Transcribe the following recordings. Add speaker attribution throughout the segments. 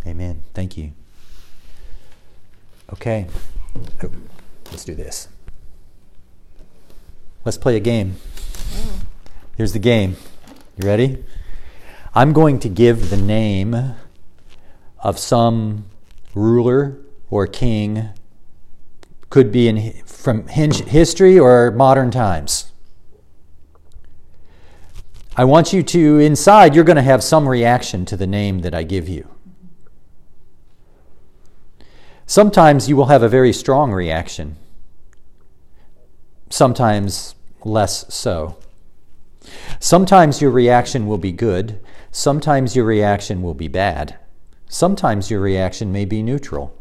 Speaker 1: Amen. Thank you. Okay. Oh, let's do this. Let's play a game. Here's the game. You ready? I'm going to give the name of some ruler or king. Could be from history or modern times. I want you to, inside, you're going to have some reaction to the name that I give you. Sometimes you will have a very strong reaction. Sometimes less so. Sometimes your reaction will be good. Sometimes your reaction will be bad. Sometimes your reaction may be neutral.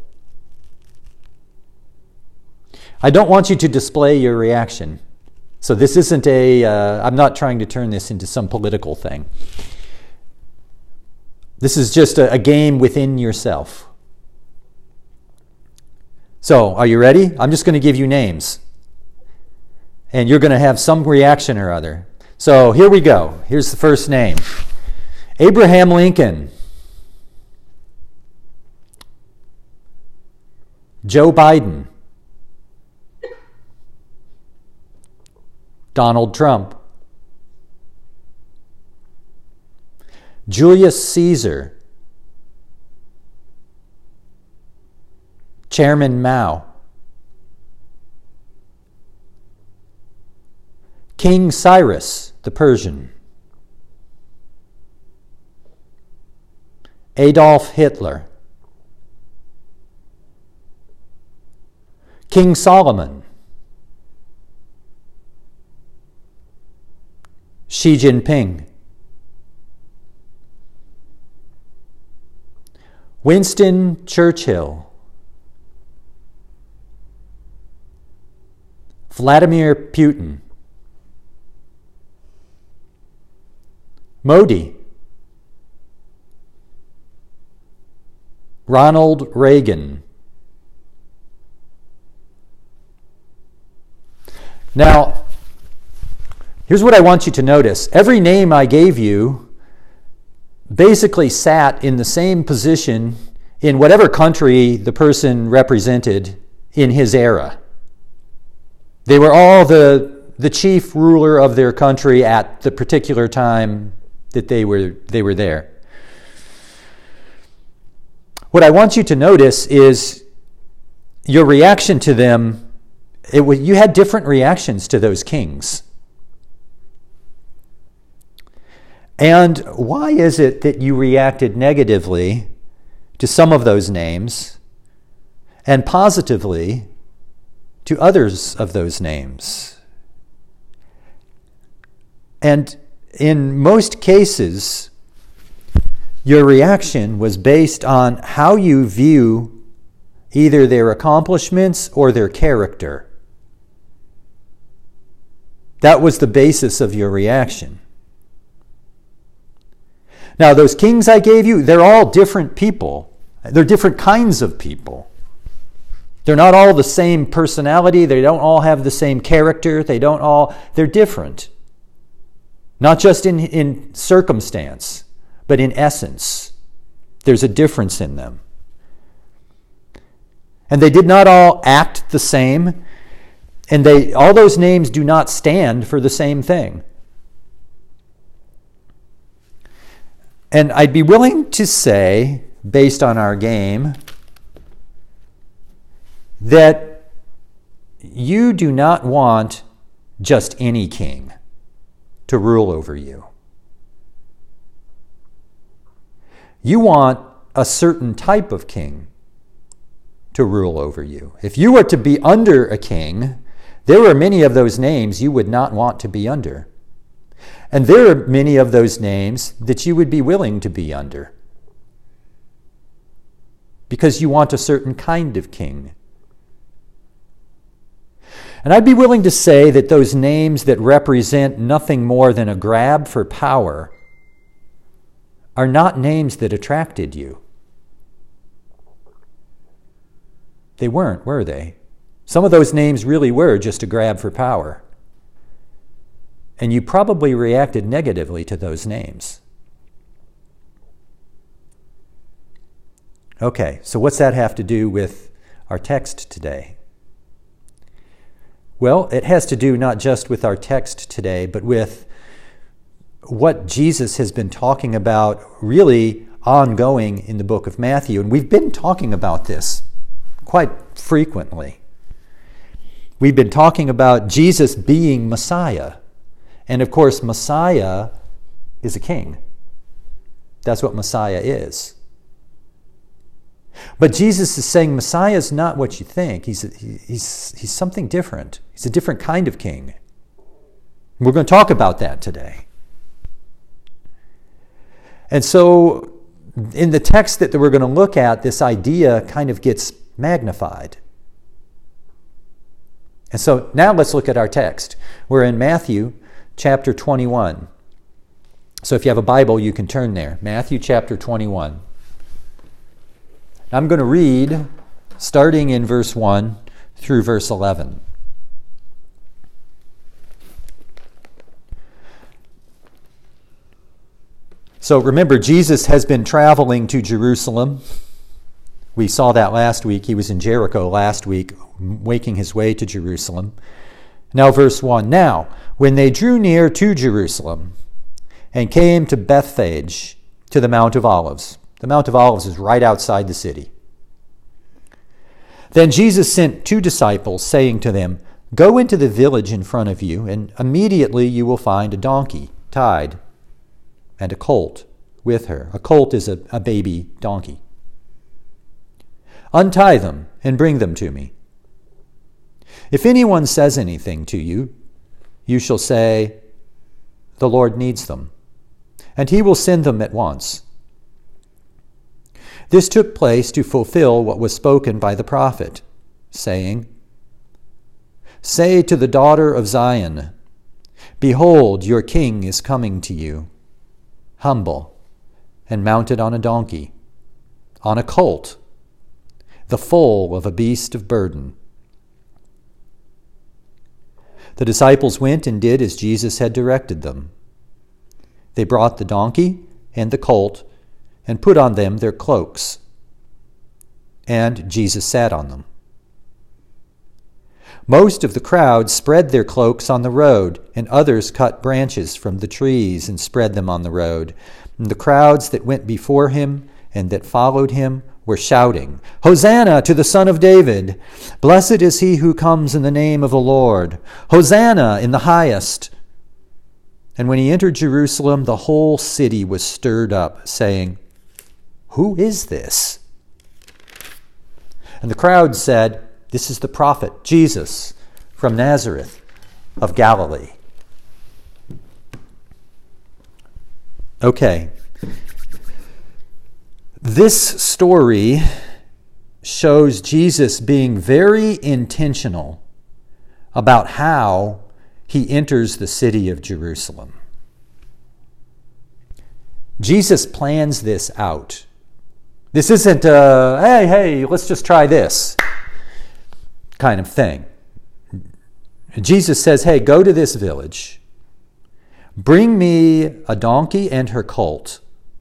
Speaker 1: I don't want you to display your reaction. So this isn't I'm not trying to turn this into some political thing. This is just a game within yourself. So, are you ready? I'm just going to give you names. And you're going to have some reaction or other. So, here we go. Here's the first name. Abraham Lincoln. Joe Biden. Donald Trump. Julius Caesar. Chairman Mao. King Cyrus the Persian. Adolf Hitler. King Solomon. Xi Jinping. Winston Churchill. Vladimir Putin. Modi. Ronald Reagan. Now, here's what I want you to notice. Every name I gave you basically sat in the same position in whatever country the person represented in his era. They were all the chief ruler of their country at the particular time that they were there. What I want you to notice is your reaction to them. You had different reactions to those kings. And why is it that you reacted negatively to some of those names and positively to others of those names? And in most cases, your reaction was based on how you view either their accomplishments or their character. That was the basis of your reaction. Now, those kings I gave you, they're all different people. They're different kinds of people. They're not all the same personality. They don't all have the same character. They're different. Not just in circumstance, but in essence. There's a difference in them. And they did not all act the same. And all those names do not stand for the same thing. And I'd be willing to say, based on our game, that you do not want just any king to rule over you. You want a certain type of king to rule over you. If you were to be under a king, there are many of those names you would not want to be under. And there are many of those names that you would be willing to be under. Because you want a certain kind of king. And I'd be willing to say that those names that represent nothing more than a grab for power are not names that attracted you. They weren't, were they? Some of those names really were just a grab for power. And you probably reacted negatively to those names. Okay, so what's that have to do with our text today? Well, it has to do not just with our text today, but with what Jesus has been talking about really ongoing in the book of Matthew. And we've been talking about this quite frequently. We've been talking about Jesus being Messiah. And of course, Messiah is a king. That's what Messiah is. But Jesus is saying Messiah is not what you think. He's something different. He's a different kind of king. We're going to talk about that today. And so in the text that we're going to look at, this idea kind of gets magnified. And so now let's look at our text. We're in Matthew chapter 21. So if you have a Bible, you can turn there. Matthew chapter 21. I'm going to read starting in verse 1 through verse 11. So remember, Jesus has been traveling to Jerusalem. We saw that last week. He was in Jericho last week, making his way to Jerusalem. Now verse 1. Now, when they drew near to Jerusalem and came to Bethphage, to the Mount of Olives. The Mount of Olives is right outside the city. Then Jesus sent 2 disciples, saying to them, Go into the village in front of you, and immediately you will find a donkey tied, and a colt with her. A colt is a baby donkey. Untie them and bring them to me. If anyone says anything to you, you shall say, The Lord needs them, and he will send them at once. This took place to fulfill what was spoken by the prophet, saying, Say to the daughter of Zion, Behold, your king is coming to you, humble and mounted on a donkey, on a colt, the foal of a beast of burden. The disciples went and did as Jesus had directed them. They brought the donkey and the colt and put on them their cloaks, and Jesus sat on them. Most of the crowd spread their cloaks on the road, and others cut branches from the trees and spread them on the road. And the crowds that went before him and that followed him were shouting, Hosanna to the Son of David! Blessed is he who comes in the name of the Lord! Hosanna in the highest! And when he entered Jerusalem, the whole city was stirred up, saying, Who is this? And the crowd said, This is the prophet Jesus from Nazareth of Galilee. Okay. This story shows Jesus being very intentional about how he enters the city of Jerusalem. Jesus plans this out. This isn't hey, let's just try this kind of thing. Jesus says, hey, go to this village. Bring me a donkey and her colt.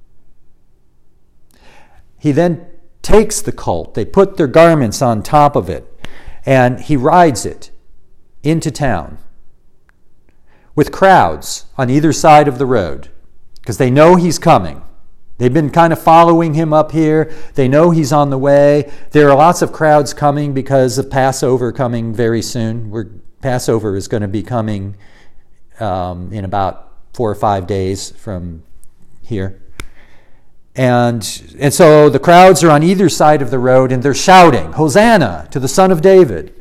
Speaker 1: He then takes the colt. They put their garments on top of it, and he rides it into town with crowds on either side of the road because they know he's coming. They've been kind of following him up here. They know he's on the way. There are lots of crowds coming because of Passover coming very soon. Passover is going to be coming in about 4 or 5 days from here. And so the crowds are on either side of the road and they're shouting, Hosanna to the Son of David.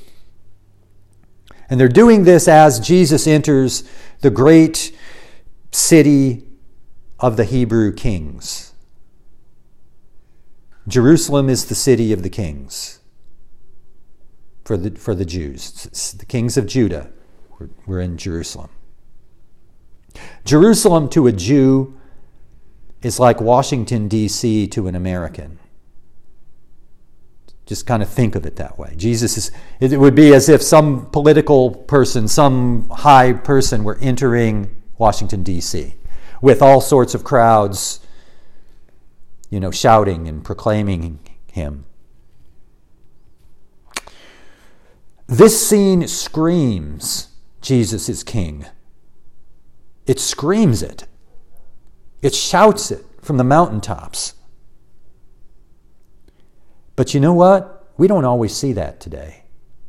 Speaker 1: And they're doing this as Jesus enters the great city of the Hebrew kings. Jerusalem is the city of the kings for the Jews. It's the kings of Judah were in Jerusalem. Jerusalem to a Jew is like Washington, D.C. to an American. Just kind of think of it that way. It would be as if some political person, some high person were entering Washington, D.C. with all sorts of crowds shouting and proclaiming him. This scene screams Jesus is king. It screams it. It shouts it from the mountaintops. But you know what? We don't always see that today.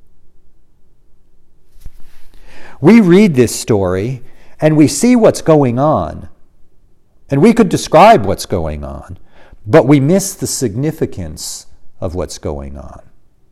Speaker 1: We read this story and we see what's going on. And we could describe what's going on, but we miss the significance of what's going on.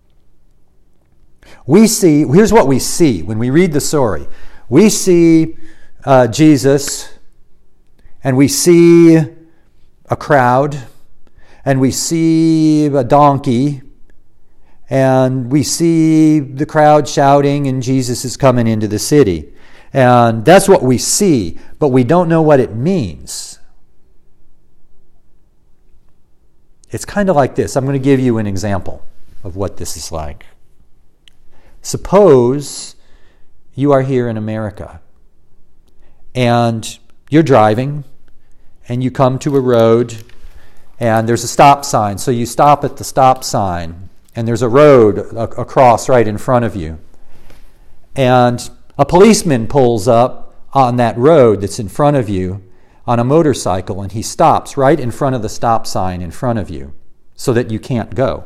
Speaker 1: Here's what we see when we read the story. We see Jesus, and we see a crowd, and we see a donkey, and we see the crowd shouting, and Jesus is coming into the city. And that's what we see, but we don't know what it means. It's kind of like this. I'm going to give you an example of what this is like. Suppose you are here in America and you're driving and you come to a road and there's a stop sign. So you stop at the stop sign and there's a road across right in front of you. And a policeman pulls up on that road that's in front of you on a motorcycle and he stops right in front of the stop sign in front of you so that you can't go.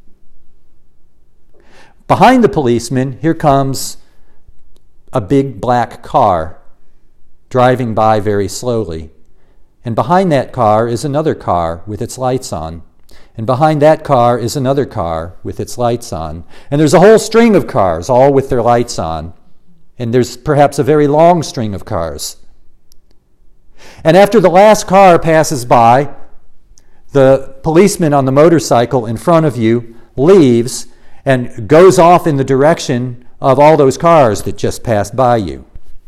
Speaker 1: Behind the policeman, here comes a big black car driving by very slowly. And behind that car is another car with its lights on. And behind that car is another car with its lights on. And there's a whole string of cars, all with their lights on. And there's perhaps a very long string of cars. And after the last car passes by, the policeman on the motorcycle in front of you leaves and goes off in the direction of all those cars that just passed by you.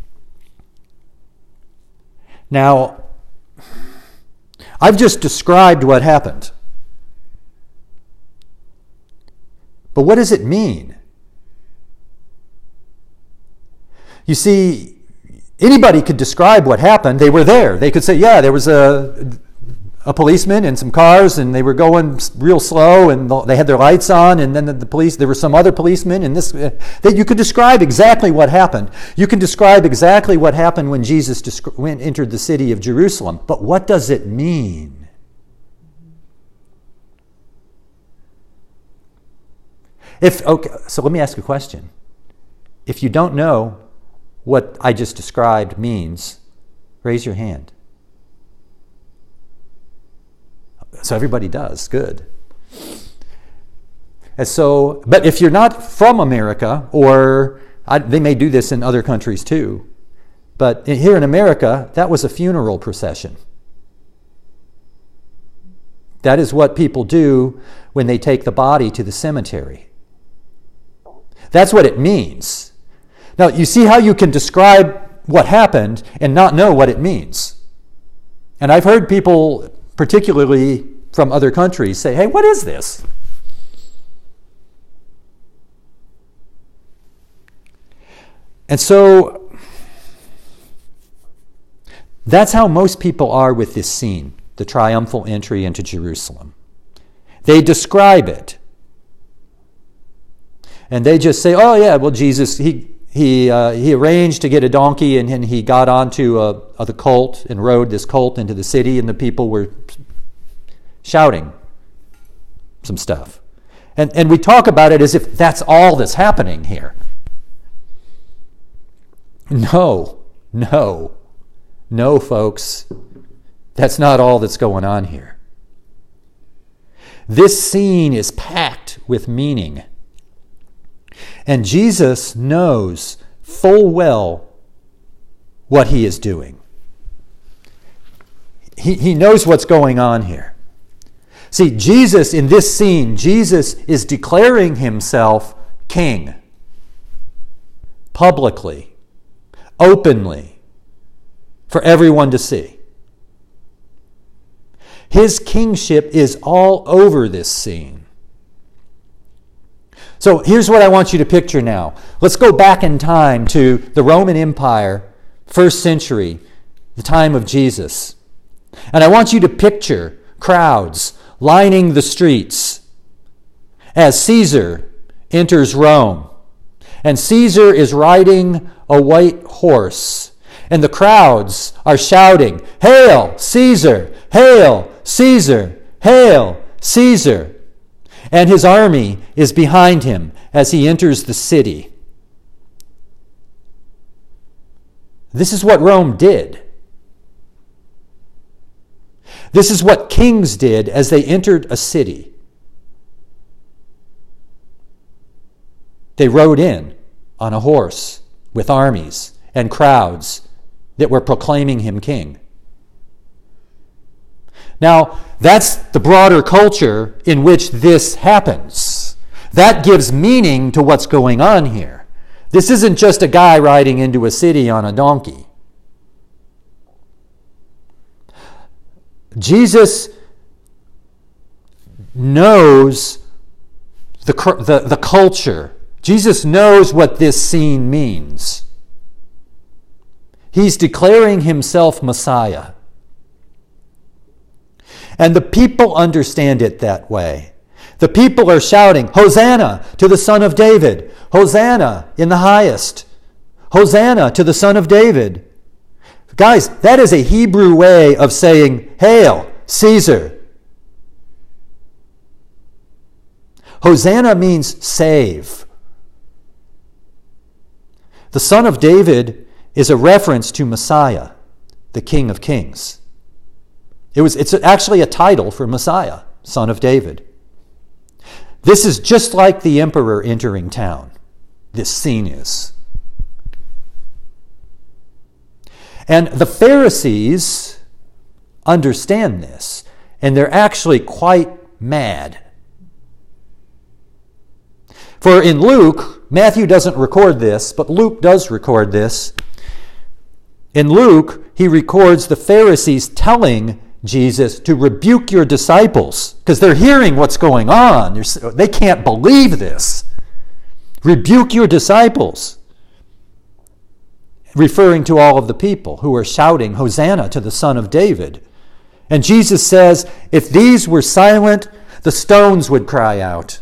Speaker 1: Now, I've just described what happened. But what does it mean? You see, anybody could describe what happened. They were there. They could say, yeah, there was a policeman and some cars, and they were going real slow, and they had their lights on, and then there were some other policemen, and that you could describe exactly what happened. You can describe exactly what happened when Jesus entered the city of Jerusalem. But what does it mean? So let me ask a question. If you don't know what I just described means, raise your hand. So everybody does. Good. And so, but if you're not from America, or they may do this in other countries too, but here in America, that was a funeral procession. That is what people do when they take the body to the cemetery. That's what it means. Now, you see how you can describe what happened and not know what it means. And I've heard people, particularly from other countries, say, hey, what is this? And so that's how most people are with this scene, the triumphal entry into Jerusalem. They describe it. And they just say, oh yeah, well, Jesus, he arranged to get a donkey, and he got onto the colt and rode this colt into the city, and the people were shouting some stuff. And we talk about it as if that's all that's happening here. No, folks. That's not all that's going on here. This scene is packed with meaning. And Jesus knows full well what he is doing. He knows what's going on here. See, Jesus, in this scene, Jesus is declaring himself king. Publicly, openly, for everyone to see. His kingship is all over this scene. So here's what I want you to picture now. Let's go back in time to the Roman Empire, 1st century, the time of Jesus. And I want you to picture crowds lining the streets as Caesar enters Rome. And Caesar is riding a white horse. And the crowds are shouting, "Hail, Caesar! Hail, Caesar! Hail, Caesar!" And his army is behind him as he enters the city. This is what Rome did. This is what kings did as they entered a city. They rode in on a horse with armies and crowds that were proclaiming him king. Now, that's the broader culture in which this happens. That gives meaning to what's going on here. This isn't just a guy riding into a city on a donkey. Jesus knows the culture. Jesus knows what this scene means. He's declaring himself Messiah. And the people understand it that way. The people are shouting, "Hosanna to the Son of David! Hosanna in the highest! Hosanna to the Son of David!" Guys, that is a Hebrew way of saying, "Hail, Caesar!" Hosanna means save. The Son of David is a reference to Messiah, the King of Kings. It's actually a title for Messiah, Son of David. This is just like the emperor entering town. This scene is. And the Pharisees understand this, and they're actually quite mad. For in Luke, Matthew doesn't record this, but Luke does record this. In Luke, he records the Pharisees telling Jesus to rebuke your disciples because they're hearing what's going on. They can't believe this. Rebuke your disciples. Referring to all of the people who are shouting, "Hosanna to the Son of David." And Jesus says, if these were silent, the stones would cry out.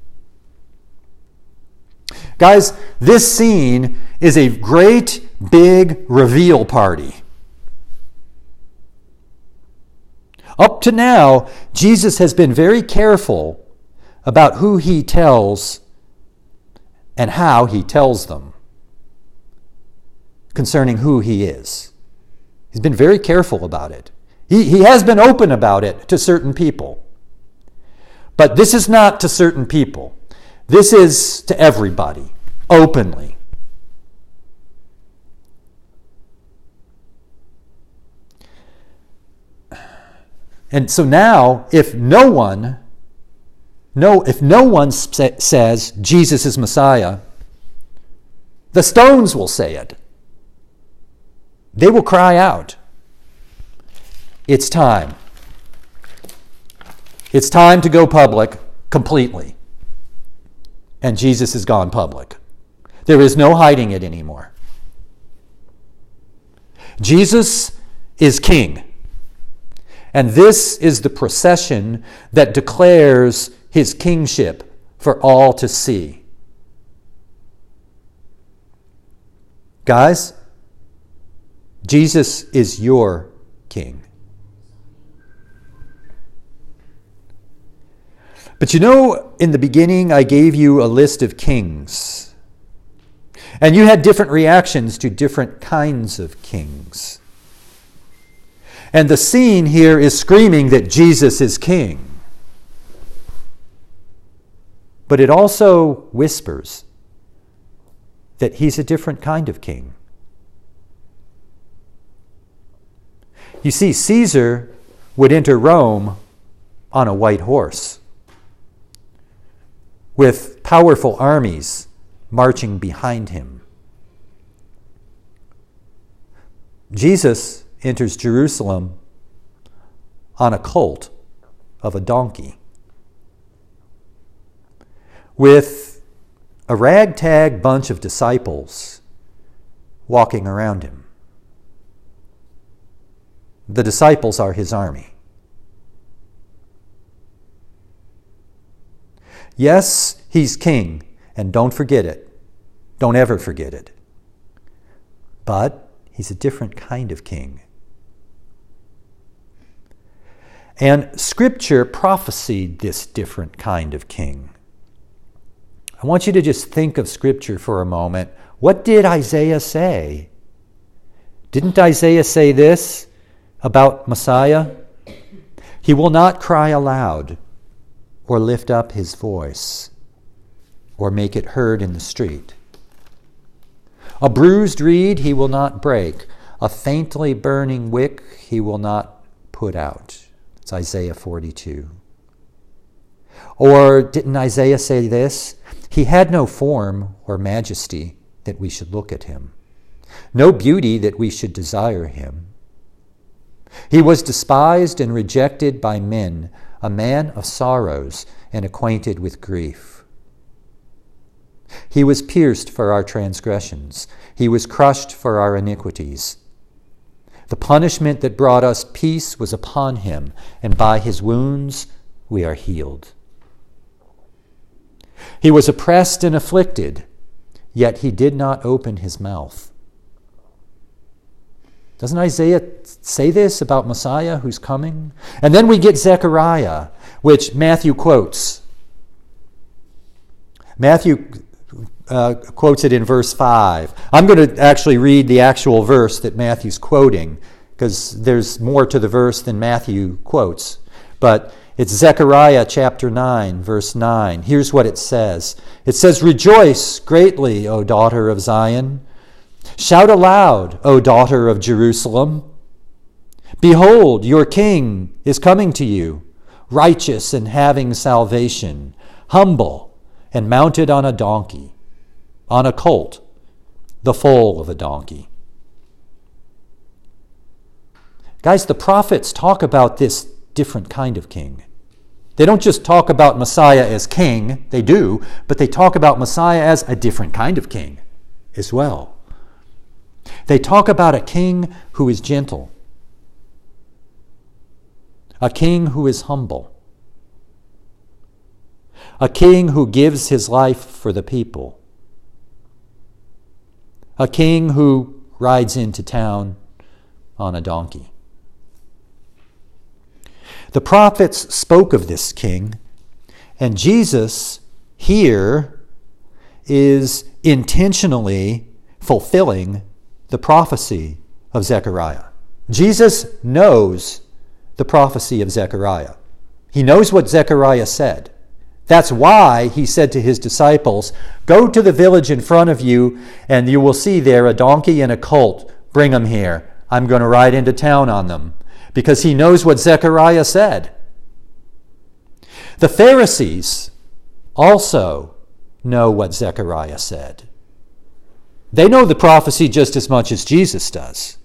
Speaker 1: Guys, this scene is a great big reveal party. Up to now, Jesus has been very careful about who he tells and how he tells them concerning who he is. He's been very careful about it. He has been open about it to certain people. But this is not to certain people. This is to everybody, openly. And so now, if no one says Jesus is Messiah, the stones will say it. They will cry out. It's time. It's time to go public completely. And Jesus has gone public. There is no hiding it anymore. Jesus is king. And this is the procession that declares his kingship for all to see. Guys, Jesus is your king. But you know, in the beginning, I gave you a list of kings. And you had different reactions to different kinds of kings. And the scene here is screaming that Jesus is king. But it also whispers that he's a different kind of king. You see, Caesar would enter Rome on a white horse, with powerful armies marching behind him. Jesus enters Jerusalem on a colt of a donkey, with a ragtag bunch of disciples walking around him. The disciples are his army. Yes, he's king, and don't forget it. Don't ever forget it. But he's a different kind of king. And Scripture prophesied this different kind of king. I want you to just think of Scripture for a moment. What did Isaiah say? Didn't Isaiah say this about Messiah? He will not cry aloud or lift up his voice or make it heard in the street. A bruised reed he will not break. A faintly burning wick he will not put out. It's Isaiah 42. Or didn't Isaiah say this? He had no form or majesty that we should look at him, no beauty that we should desire him. He was despised and rejected by men, a man of sorrows and acquainted with grief. He was pierced for our transgressions. He was crushed for our iniquities. The punishment that brought us peace was upon him, and by his wounds we are healed. He was oppressed and afflicted, yet he did not open his mouth. Doesn't Isaiah say this about Messiah who's coming? And then we get Zechariah, which Matthew quotes. Matthew quotes it in verse 5. I'm going to actually read the actual verse that Matthew's quoting, because there's more to the verse than Matthew quotes. But it's Zechariah chapter 9, verse 9. Here's what it says. It says, "Rejoice greatly, O daughter of Zion. Shout aloud, O daughter of Jerusalem. Behold, your king is coming to you, righteous and having salvation, humble and mounted on a donkey, on a colt, the foal of a donkey." Guys, the prophets talk about this different kind of king. They don't just talk about Messiah as king, they do, but they talk about Messiah as a different kind of king as well. They talk about a king who is gentle, a king who is humble, a king who gives his life for the people, a king who rides into town on a donkey. The prophets spoke of this king, and Jesus here is intentionally fulfilling the prophecy of Zechariah. Jesus knows the prophecy of Zechariah. He knows what Zechariah said. That's why he said to his disciples, "Go to the village in front of you, and you will see there a donkey and a colt. Bring them here. I'm going to ride into town on them." Because he knows what Zechariah said. The Pharisees also know what Zechariah said. They know the prophecy just as much as Jesus does.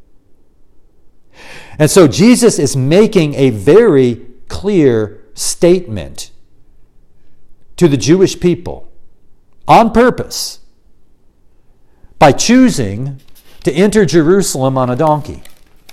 Speaker 1: And so Jesus is making a very clear statement to the Jewish people on purpose by choosing to enter Jerusalem on a donkey.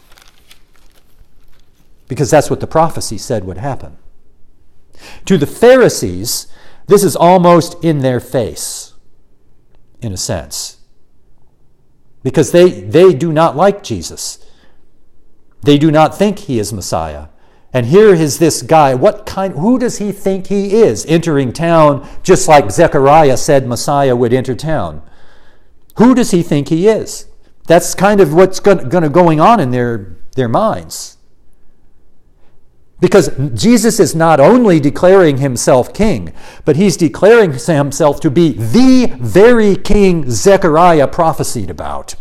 Speaker 1: Because that's what the prophecy said would happen. To the Pharisees, this is almost in their face, in a sense. Because they do not like Jesus. They do not think he is Messiah. And here is this guy. Who does he think he is, entering town just like Zechariah said Messiah would enter town? Who does he think he is? That's kind of what's going on in their minds. Because Jesus is not only declaring himself king, but he's declaring himself to be the very king Zechariah prophesied about.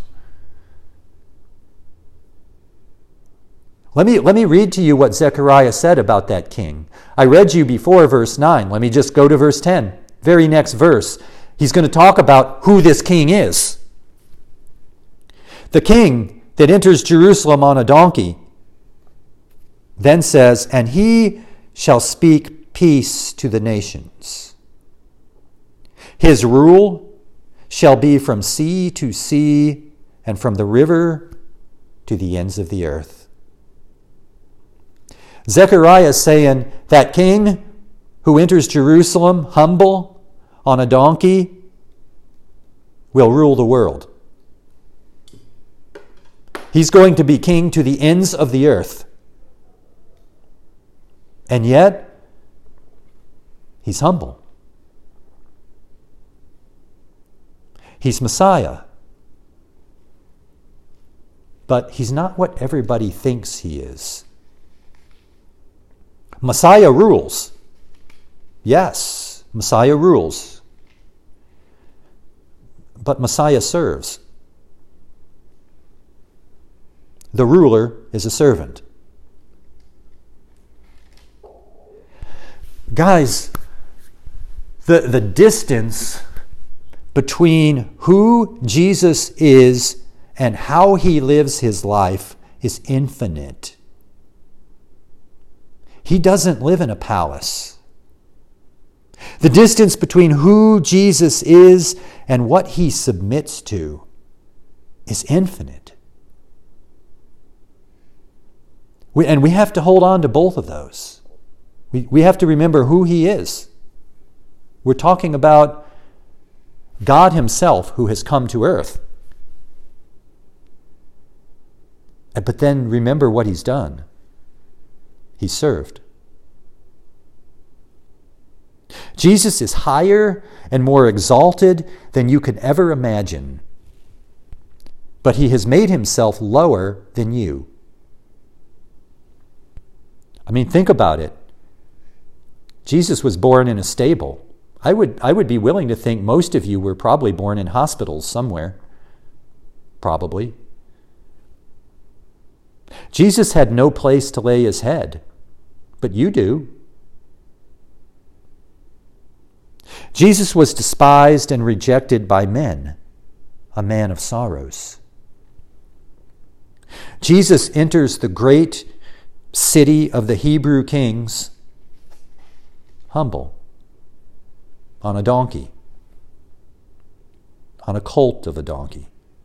Speaker 1: Let me read to you what Zechariah said about that king. I read you before verse 9. Let me just go to verse 10. Very next verse. He's going to talk about who this king is. The king that enters Jerusalem on a donkey then says, "And he shall speak peace to the nations. His rule shall be from sea to sea and from the river to the ends of the earth." Zechariah is saying that king who enters Jerusalem humble on a donkey will rule the world. He's going to be king to the ends of the earth. And yet, he's humble. He's Messiah. But he's not what everybody thinks he is. Messiah rules. Yes, Messiah rules. But Messiah serves. The ruler is a servant. Guys, the distance between who Jesus is and how he lives his life is infinite. He doesn't live in a palace. The distance between who Jesus is and what he submits to is infinite. And we have to hold on to both of those. We have to remember who he is. We're talking about God himself who has come to earth. But then remember what he's done. He served. Jesus is higher and more exalted than you could ever imagine. But he has made himself lower than you. I mean, think about it. Jesus was born in a stable. I would be willing to think most of you were probably born in hospitals somewhere. Probably. Jesus had no place to lay his head, but you do. Jesus was despised and rejected by men, a man of sorrows. Jesus enters the great city of the Hebrew kings humble, on a donkey, on a colt of a donkey.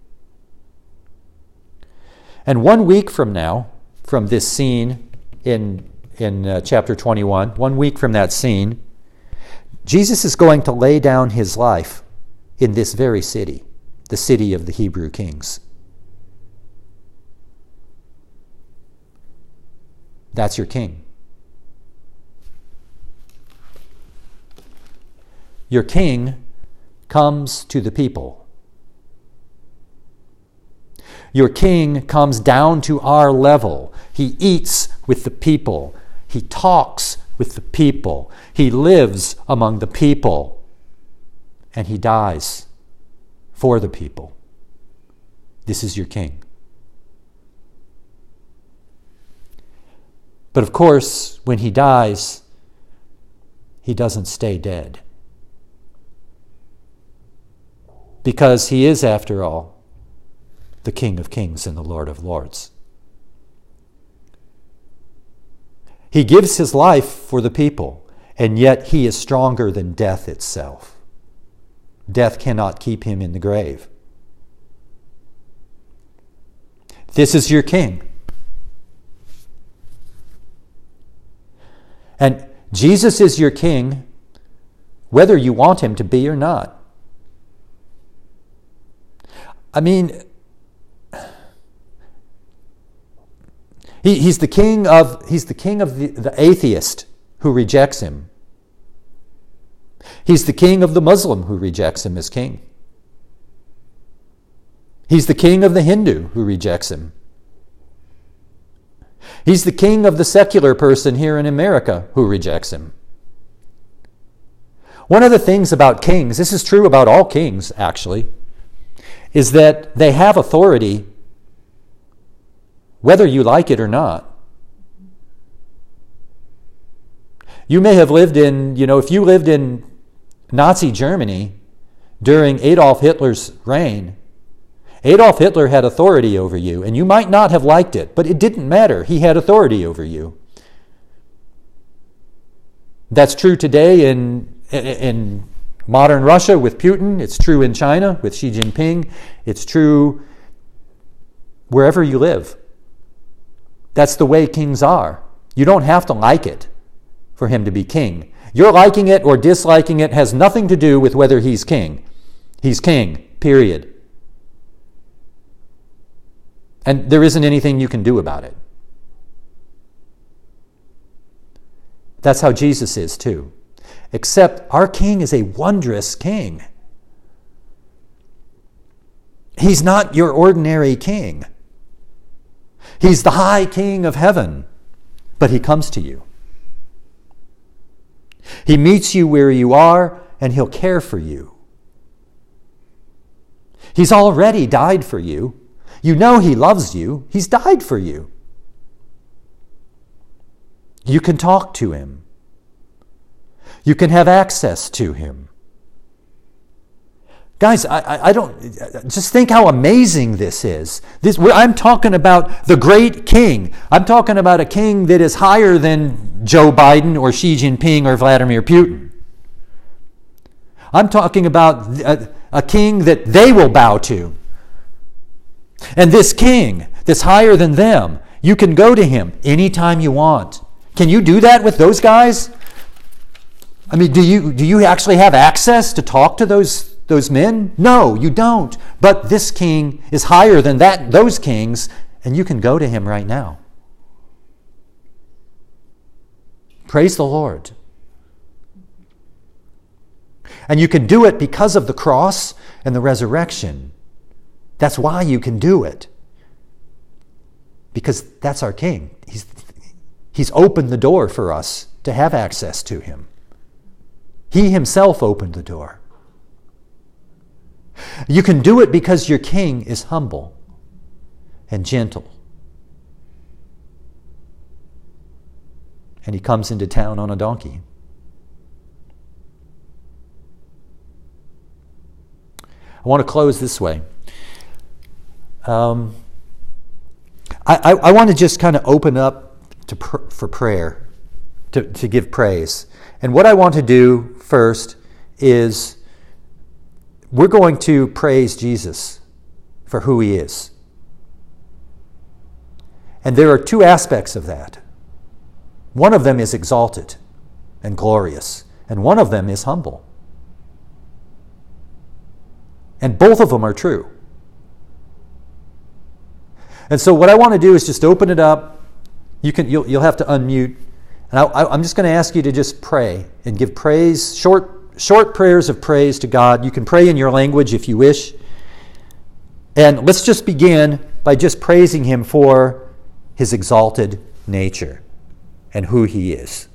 Speaker 1: And 1 week from now, from this scene in chapter 21, 1 week from that scene, Jesus is going to lay down his life in this very city, the city of the Hebrew kings. That's your king. Your king comes to the people. Your king comes down to our level. He eats with the people. He talks with the people. He lives among the people. And he dies for the people. This is your king. But of course, when he dies, he doesn't stay dead. Because he is, after all, the King of Kings and the Lord of Lords. He gives his life for the people, and yet he is stronger than death itself. Death cannot keep him in the grave. This is your king. And Jesus is your king, whether you want him to be or not. I mean, he's the king of the atheist who rejects him. He's the king of the Muslim who rejects him as king. He's the king of the Hindu who rejects him. He's the king of the secular person here in America who rejects him. One of the things about kings, this is true about all kings actually, is that they have authority whether you like it or not. You may have lived in, if you lived in Nazi Germany during Adolf Hitler's reign, Adolf Hitler had authority over you, and you might not have liked it, but it didn't matter. He had authority over you. That's true today in modern Russia with Putin. It's true in China with Xi Jinping. It's true wherever you live. That's the way kings are. You don't have to like it for him to be king. Your liking it or disliking it has nothing to do with whether he's king. He's king, period. And there isn't anything you can do about it. That's how Jesus is too. Except our king is a wondrous king. He's not your ordinary king. He's the high king of heaven, but he comes to you. He meets you where you are, and he'll care for you. He's already died for you. You know he loves you. He's died for you. You can talk to him. You can have access to him. Guys, I don't just think how amazing this is. I'm talking about the great king. I'm talking about a king that is higher than Joe Biden or Xi Jinping or Vladimir Putin. I'm talking about a king that they will bow to. And this king that's higher than them, you can go to him anytime you want. Can you do that with those guys? I mean, do you actually have access to talk to those men? No, you don't. But this king is higher than those kings, and you can go to him right now. Praise the Lord. And you can do it because of the cross and the resurrection. That's why you can do it. Because that's our king. He's opened the door for us to have access to him. He himself opened the door. You can do it because your king is humble and gentle. And he comes into town on a donkey. I want to close this way. I want to just kind of open up for prayer, to give praise. And what I want to do first is we're going to praise Jesus for who he is. And there are two aspects of that. One of them is exalted and glorious, and one of them is humble. And both of them are true. And so what I want to do is just open it up. You'll have to unmute. And I'm just going to ask you to just pray and give praise, short prayers of praise to God. You can pray in your language if you wish. And let's just begin by just praising him for his exalted nature and who he is.